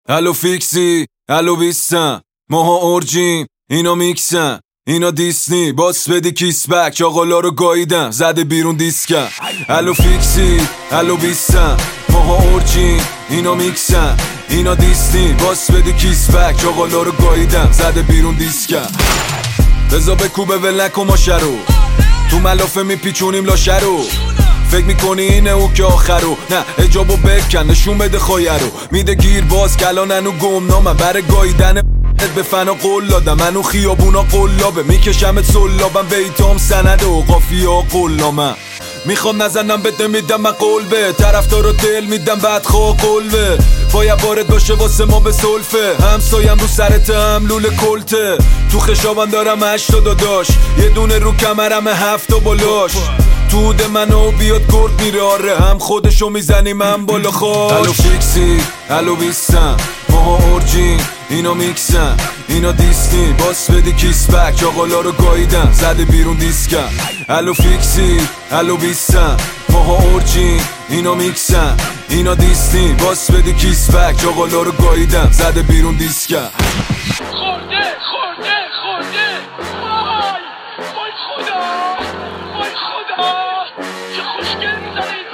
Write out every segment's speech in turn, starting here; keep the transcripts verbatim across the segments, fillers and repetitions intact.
الو فیکسی الو بیستن ماها اورجیم اینا میکسن اینا دیسنی باس بدی کیس بک چاقالا رو گاییدن زده بیرون دیسکن الو فیکسی الو بیستن ماها اورجیم اینا میکسن اینا دیسنی باس بدی کیس بک چاقالا رو گاییدن زده بیرون دیسکن بزا بکوبه ول نکن ما شرو تو ملافه میپیچونیم لاشه رو فکر میکنی اینه او که آخرو نه اجابو بکن نشون بده خواهی رو میده گیر باز کلاننو گمنامم بره گاییدن به فنا قول دادم منو خیابونا قلابه میکشمت سلابم بیتام سنده و قافیا قلامم میخوام نزنم بده میدم من قول به طرفدار رو دل میدم بعد خواه قلبه باید وارد باشه واسه ما به سلفه همسایم رو سرت هم لول کلته تو خشابم دارم هشتا داداش یه دونه رو کمرم هفتا بالاش توده منو بیاد گرد میره آره هم خودشو میزنیم هم بالا خواش الو فیکسی الو بیستن ماها اورجیم اینا میکسن اینا دیسنی باس بدی کیس بک چاقالا رو گاییدن زده بیرون دیسکن الو فیکسی الو بیستن ماها اورجیم اینا میکسن اینا دیسنی باس بدی کیس بک چاقالا رو گاییدن زده بیرون دیسکن خورده خورده خورده وای وای خدا وای خدا چه خوشگل میزنه این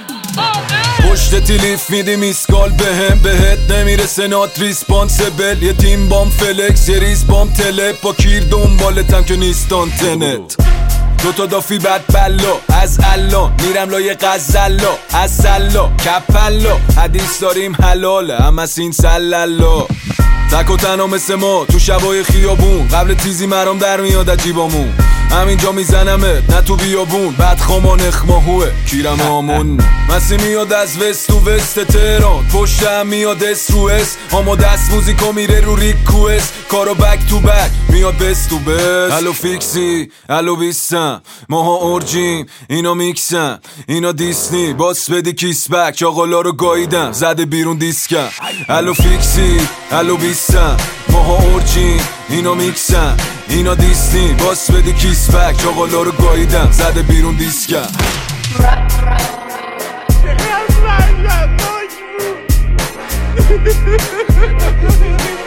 پسر پشت تیلیف میدی میسکال بهم بهت نمیرسه نات ریسپانسبل یه تیم بام فلکس یه ریز بام تلپ با کیر دنبالتم که نیستان تنت دوتا دافی بد بلا از الله میرم لای غزلا از سلا کپلا حدیث داریم حلاله هم از این سلالا تک و تنها مثل ما تو شبای خیابون قبل تیزی مرام در میاد عجیبامون همینجا میزنمت نه تو بیابون بعد خامان اخماهوه کیرم آمون مسی میاد از وست تو وست تهران پشتم میاد اس رو اس اما دست موزیکا میره رو ریکوست کارو بک تو بک میاد بست تو بست الو فیکسی الو بیستن ماها اورجیم اینا میکسن اینا دیسنی باس بدی کیس بک چاقالا رو گاییدن زده بیرون دیسکن الو فیکسی الو بیستن ماها اورجیم اینا میکسن اینا دیسنی باس بدی کیس بک چاقالا رو گاییدن زده بیرون دیسکن چقدر